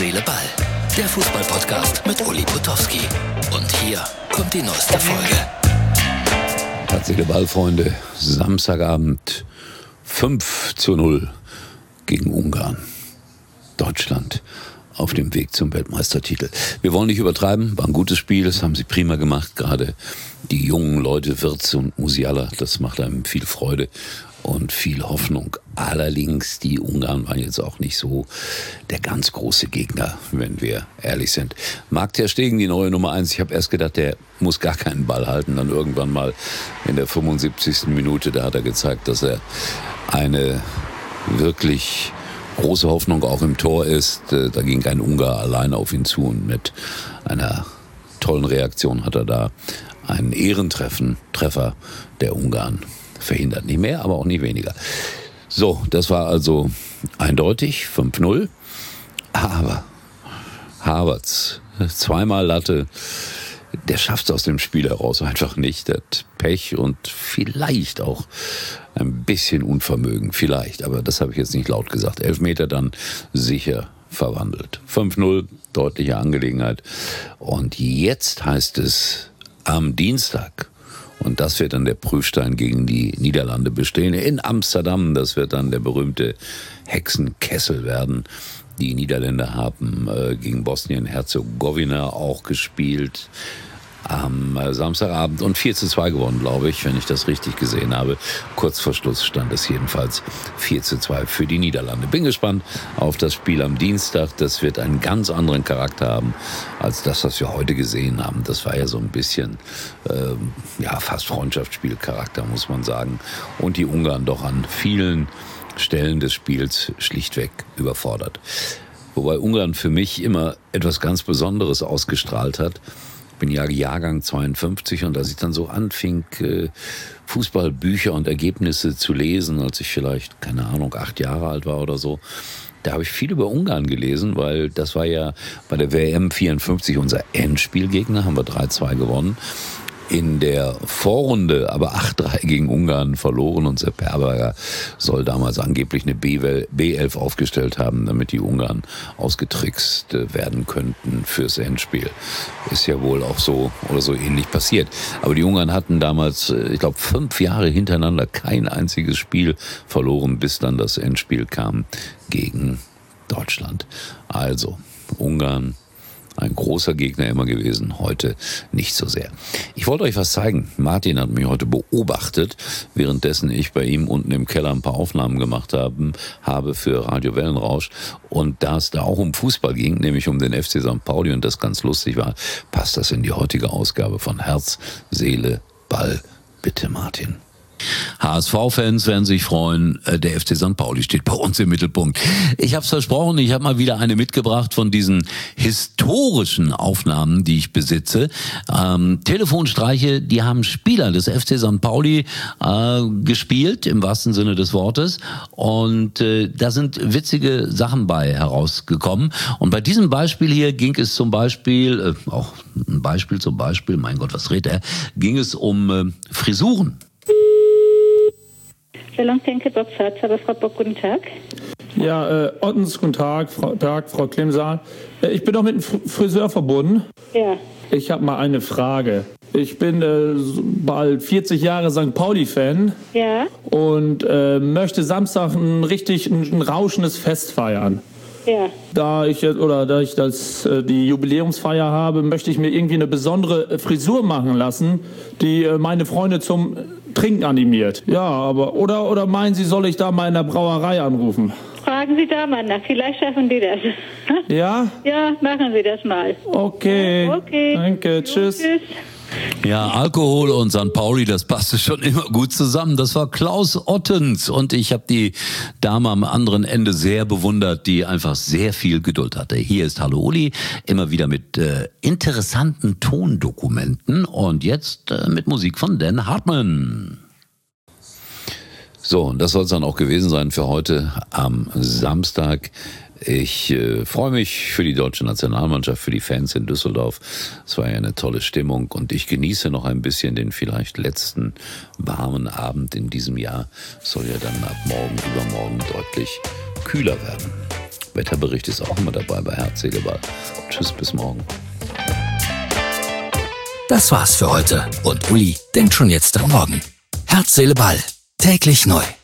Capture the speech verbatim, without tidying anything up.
Seele, Ball. Der Fußball-Podcast mit Uli Potowski. Und hier kommt die neueste Folge. Herz, Seele, Ball, Freunde. Samstagabend fünf zu null gegen Ungarn. Deutschland auf dem Weg zum Weltmeistertitel. Wir wollen nicht übertreiben, war ein gutes Spiel, das haben sie prima gemacht. Gerade die jungen Leute, Wirtz und Musiala, das macht einem viel Freude und viel Hoffnung. Allerdings, die Ungarn waren jetzt auch nicht so der ganz große Gegner, wenn wir ehrlich sind. Marc ter Stegen, die neue Nummer eins. Ich habe erst gedacht, der muss gar keinen Ball halten. Dann irgendwann mal in der fünfundsiebzigsten Minute, da hat er gezeigt, dass er eine wirklich große Hoffnung auch im Tor ist. Da ging ein Ungar allein auf ihn zu und mit einer tollen Reaktion hat er da einen Ehrentreffen, Treffer der Ungarn verhindert. Nicht mehr, aber auch nicht weniger. So, das war also eindeutig, fünf null. Aber Havertz, zweimal Latte, der schafft es aus dem Spiel heraus einfach nicht. Der hat Pech und vielleicht auch ein bisschen Unvermögen, vielleicht. Aber das habe ich jetzt nicht laut gesagt. Elfmeter dann sicher verwandelt. fünf null, deutliche Angelegenheit. Und jetzt heißt es am Dienstag, und das wird dann der Prüfstein gegen die Niederlande bestehen, in Amsterdam, das wird dann der berühmte Hexenkessel werden. Die Niederländer haben äh, gegen Bosnien-Herzegowina auch gespielt am äh, Samstagabend und vier zu zwei gewonnen, glaube ich, wenn ich das richtig gesehen habe. Kurz vor Schluss stand es jedenfalls vier zu zwei für die Niederlande. Bin gespannt auf das Spiel am Dienstag. Das wird einen ganz anderen Charakter haben als das, was wir heute gesehen haben. Das war ja so ein bisschen äh, ja fast Freundschaftsspielcharakter, muss man sagen. Und die Ungarn doch an vielen Stellen des Spiels schlichtweg überfordert. Wobei Ungarn für mich immer etwas ganz Besonderes ausgestrahlt hat. Ich bin ja Jahrgang zweiundfünfzig und als ich dann so anfing, Fußballbücher und Ergebnisse zu lesen, als ich vielleicht, keine Ahnung, acht Jahre alt war oder so, da habe ich viel über Ungarn gelesen, weil das war ja bei der W M vierundfünfzig unser Endspielgegner, haben wir drei zwei gewonnen. In der Vorrunde aber acht drei gegen Ungarn verloren und Sepp Herberger soll damals angeblich eine B elf aufgestellt haben, damit die Ungarn ausgetrickst werden könnten fürs Endspiel. Ist ja wohl auch so oder so ähnlich passiert. Aber die Ungarn hatten damals, ich glaube, fünf Jahre hintereinander kein einziges Spiel verloren, bis dann das Endspiel kam gegen Deutschland. Also Ungarn, ein großer Gegner immer gewesen, heute nicht so sehr. Ich wollte euch was zeigen. Martin hat mich heute beobachtet, währenddessen ich bei ihm unten im Keller ein paar Aufnahmen gemacht haben, habe für Radio Wellenrausch. Und da es da auch um Fußball ging, nämlich um den F C Sankt Pauli und das ganz lustig war, passt das in die heutige Ausgabe von Herz, Seele, Ball. Bitte, Martin. H S V-Fans werden sich freuen, der F C Sankt Pauli steht bei uns im Mittelpunkt. Ich habe es versprochen, ich habe mal wieder eine mitgebracht von diesen historischen Aufnahmen, die ich besitze. Ähm, Telefonstreiche, die haben Spieler des F C Sankt Pauli äh, gespielt, im wahrsten Sinne des Wortes. Und äh, da sind witzige Sachen bei herausgekommen. Und bei diesem Beispiel hier ging es zum Beispiel, äh, auch ein Beispiel zum Beispiel, mein Gott, was redet er, ging es um äh, Frisuren. Salondenke Bob Fatz, aber Frau Bock, guten Tag. Ja, äh, Ottens, guten Tag, Frau, Tag, Frau Klimsal. Äh, ich bin doch mit einem Friseur verbunden. Ja. Ich habe mal eine Frage. Ich bin äh, bald vierzig Jahre Sankt Pauli-Fan. Ja. Und äh, möchte Samstag ein richtig ein, ein rauschendes Fest feiern. Ja. Da ich oder da ich das äh, die Jubiläumsfeier habe, möchte ich mir irgendwie eine besondere äh, Frisur machen lassen, die äh, meine Freunde zum Trinken animiert. Ja, aber oder oder meinen Sie, soll ich da mal in der Brauerei anrufen? Fragen Sie da mal nach, vielleicht schaffen die das. Ja? Ja, machen Sie das mal. Okay. Okay. Danke, tschüss. Tschüss. Ja, Alkohol und Sankt Pauli, das passte schon immer gut zusammen. Das war Klaus Ottens und ich habe die Dame am anderen Ende sehr bewundert, die einfach sehr viel Geduld hatte. Hier ist Hallo Uli, immer wieder mit äh, interessanten Tondokumenten und jetzt äh, mit Musik von Dan Hartmann. So, und das soll es dann auch gewesen sein für heute am Samstag. Ich äh, freue mich für die deutsche Nationalmannschaft, für die Fans in Düsseldorf. Es war ja eine tolle Stimmung und ich genieße noch ein bisschen den vielleicht letzten warmen Abend in diesem Jahr. Es soll ja dann ab morgen, übermorgen deutlich kühler werden. Wetterbericht ist auch immer dabei bei Herz, Seele, Ball. Tschüss, bis morgen. Das war's für heute und Uli denkt schon jetzt am Morgen. Herz, Seele, Ball. Täglich neu.